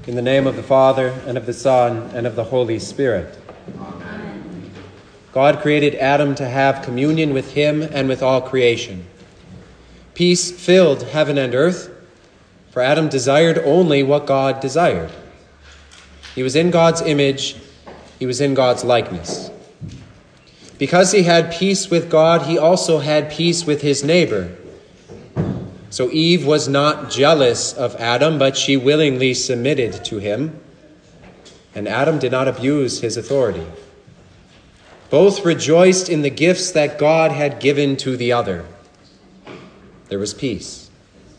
In the name of the Father, and of the Son, and of the Holy Spirit. Amen. God created Adam to have communion with him and with all creation. Peace filled heaven and earth, for Adam desired only what God desired. He was in God's image, he was in God's likeness. Because he had peace with God, he also had peace with his neighbor. So Eve was not jealous of Adam, but she willingly submitted to him, and Adam did not abuse his authority. Both rejoiced in the gifts that God had given to the other. There was peace.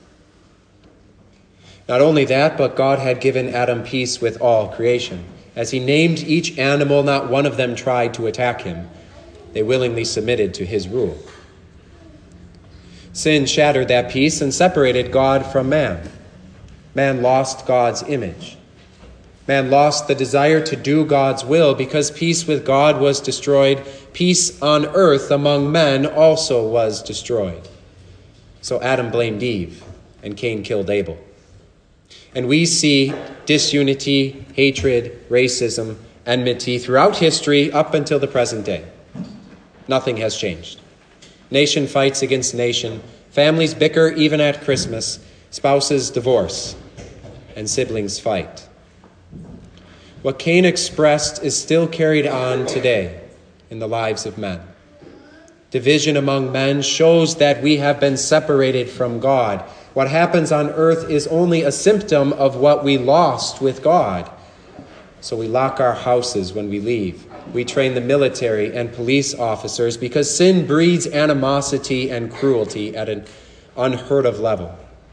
Not only that, but God had given Adam peace with all creation. As he named each animal, not one of them tried to attack him. They willingly submitted to his rule. Sin shattered that peace and separated God from man. Man lost God's image. Man lost the desire to do God's will because peace with God was destroyed. Peace on earth among men also was destroyed. So Adam blamed Eve, and Cain killed Abel. And we see disunity, hatred, racism, enmity throughout history up until the present day. Nothing has changed. Nation fights against nation. Families bicker even at Christmas. Spouses divorce. And siblings fight. What Cain expressed is still carried on today in the lives of men. Division among men shows that we have been separated from God. What happens on earth is only a symptom of what we lost with God. So we lock our houses when we leave. We train the military and police officers because sin breeds animosity and cruelty at an unheard of level.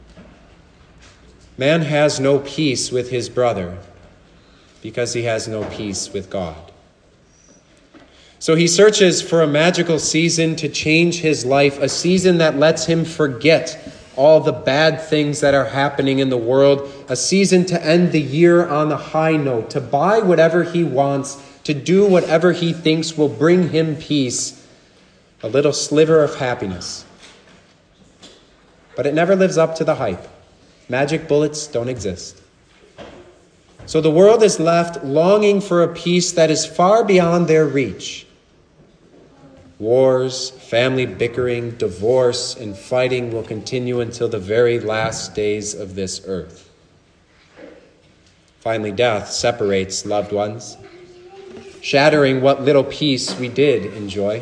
Man has no peace with his brother because he has no peace with God. So he searches for a magical season to change his life, a season that lets him forget all the bad things that are happening in the world, a season to end the year on a high note, to buy whatever he wants, to do whatever he thinks will bring him peace, a little sliver of happiness. But it never lives up to the hype. Magic bullets don't exist. So the world is left longing for a peace that is far beyond their reach. Wars, family bickering, divorce, and fighting will continue until the very last days of this earth. Finally, death separates loved ones, shattering what little peace we did enjoy.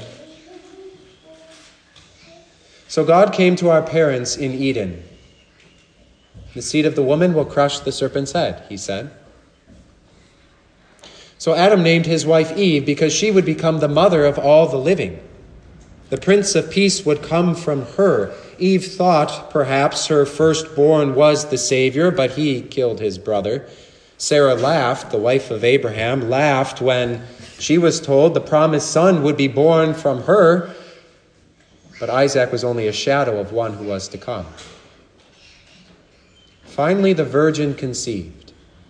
So God came to our parents in Eden. The seed of the woman will crush the serpent's head, he said. So Adam named his wife Eve because she would become the mother of all the living. The Prince of Peace would come from her. Eve thought perhaps her firstborn was the Savior, but he killed his brother. Sarah laughed, the wife of Abraham, laughed when she was told the promised son would be born from her, but Isaac was only a shadow of one who was to come. Finally, the virgin conceived.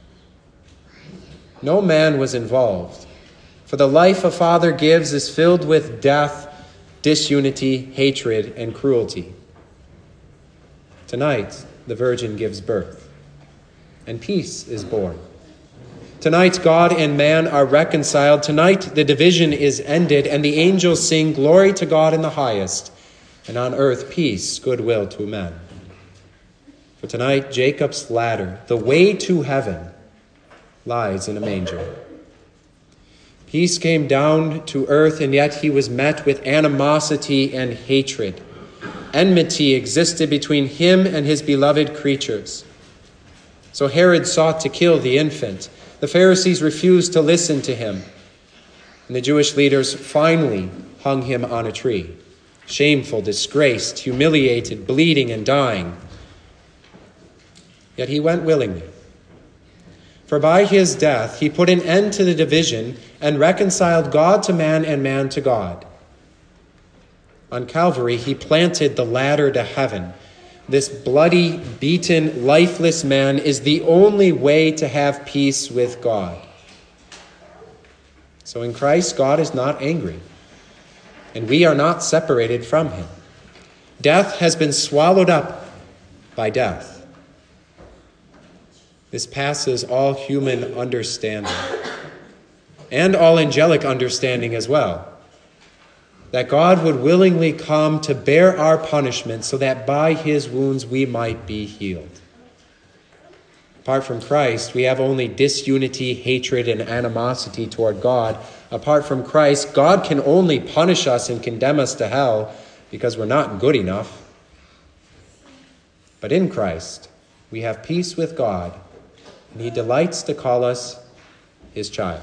No man was involved, for the life a father gives is filled with death, disunity, hatred, and cruelty. Tonight, the virgin gives birth, and peace is born. Tonight, God and man are reconciled. Tonight, the division is ended, and the angels sing glory to God in the highest, and on earth peace, goodwill to men. For tonight, Jacob's ladder, the way to heaven, lies in a manger. Peace came down to earth, and yet he was met with animosity and hatred. Enmity existed between him and his beloved creatures. So Herod sought to kill the infant. The Pharisees refused to listen to him. And the Jewish leaders finally hung him on a tree. Shameful, disgraced, humiliated, bleeding, and dying. Yet he went willingly. For by his death he put an end to the division and reconciled God to man and man to God. On Calvary, he planted the ladder to heaven. This bloody, beaten, lifeless man is the only way to have peace with God. So in Christ, God is not angry, and we are not separated from him. Death has been swallowed up by death. This passes all human understanding, and all angelic understanding as well. That God would willingly come to bear our punishment so that by his wounds we might be healed. Apart from Christ, we have only disunity, hatred, and animosity toward God. Apart from Christ, God can only punish us and condemn us to hell because we're not good enough. But in Christ, we have peace with God, and he delights to call us his child.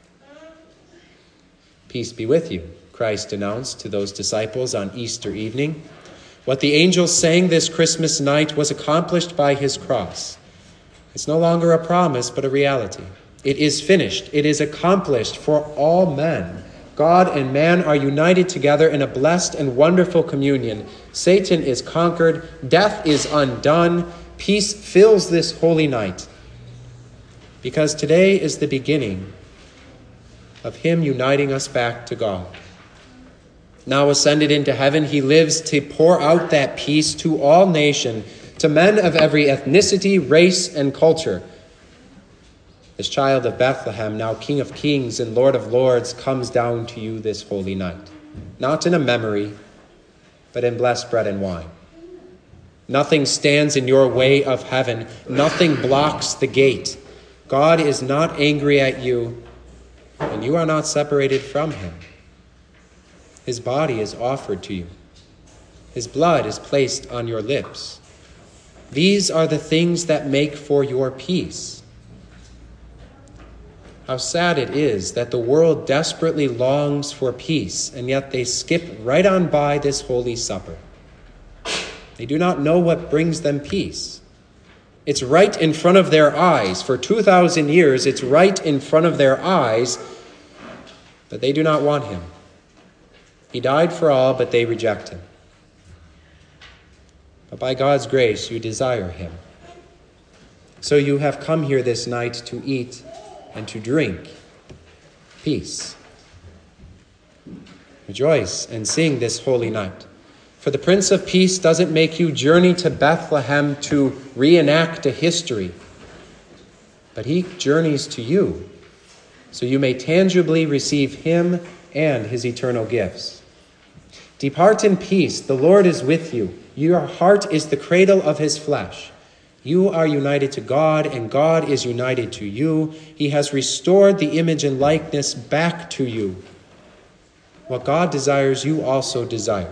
Peace be with you, Christ announced to those disciples on Easter evening. What the angels sang this Christmas night was accomplished by his cross. It's no longer a promise, but a reality. It is finished. It is accomplished for all men. God and man are united together in a blessed and wonderful communion. Satan is conquered. Death is undone. Peace fills this holy night. Because today is the beginning of him uniting us back to God. Now ascended into heaven, he lives to pour out that peace to all nations, to men of every ethnicity, race, and culture. This child of Bethlehem, now King of Kings and Lord of Lords, comes down to you this holy night, not in a memory, but in blessed bread and wine. Nothing stands in your way of heaven. Nothing blocks the gate. God is not angry at you, and you are not separated from him. His body is offered to you. His blood is placed on your lips. These are the things that make for your peace. How sad it is that the world desperately longs for peace, and yet they skip right on by this holy supper. They do not know what brings them peace. It's right in front of their eyes. For 2,000 years, it's right in front of their eyes, but they do not want him. He died for all, but they reject him. But by God's grace, you desire him. So you have come here this night to eat and to drink peace. Rejoice and sing this holy night. For the Prince of Peace doesn't make you journey to Bethlehem to reenact a history, but he journeys to you so you may tangibly receive him and his eternal gifts. Depart in peace. The Lord is with you. Your heart is the cradle of his flesh. You are united to God, and God is united to you. He has restored the image and likeness back to you. What God desires, you also desire.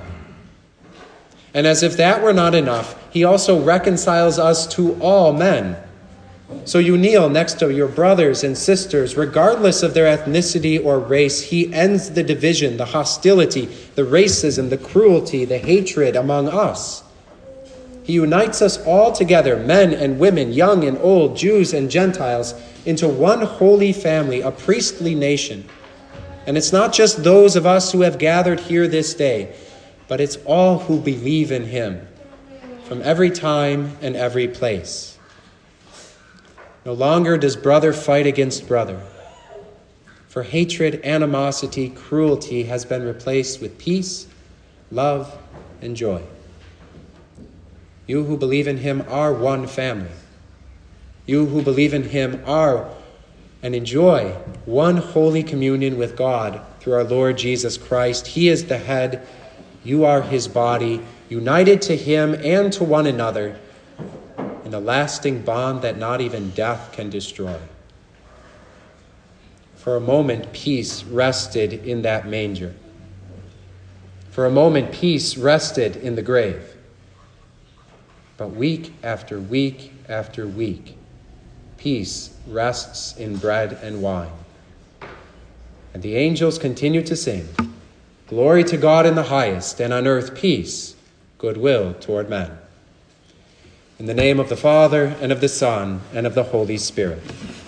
And as if that were not enough, he also reconciles us to all men. So you kneel next to your brothers and sisters, regardless of their ethnicity or race. He ends the division, the hostility, the racism, the cruelty, the hatred among us. He unites us all together, men and women, young and old, Jews and Gentiles, into one holy family, a priestly nation. And it's not just those of us who have gathered here this day, but it's all who believe in him from every time and every place. No longer does brother fight against brother. For hatred, animosity, cruelty has been replaced with peace, love, and joy. You who believe in him are one family. You who believe in him are and enjoy one holy communion with God through our Lord Jesus Christ. He is the head. You are his body, united to him and to one another in a lasting bond that not even death can destroy. For a moment, peace rested in that manger. For a moment, peace rested in the grave. But week after week after week, peace rests in bread and wine. And the angels continue to sing, "Glory to God in the highest, and on earth peace, goodwill toward men." In the name of the Father, and of the Son, and of the Holy Spirit.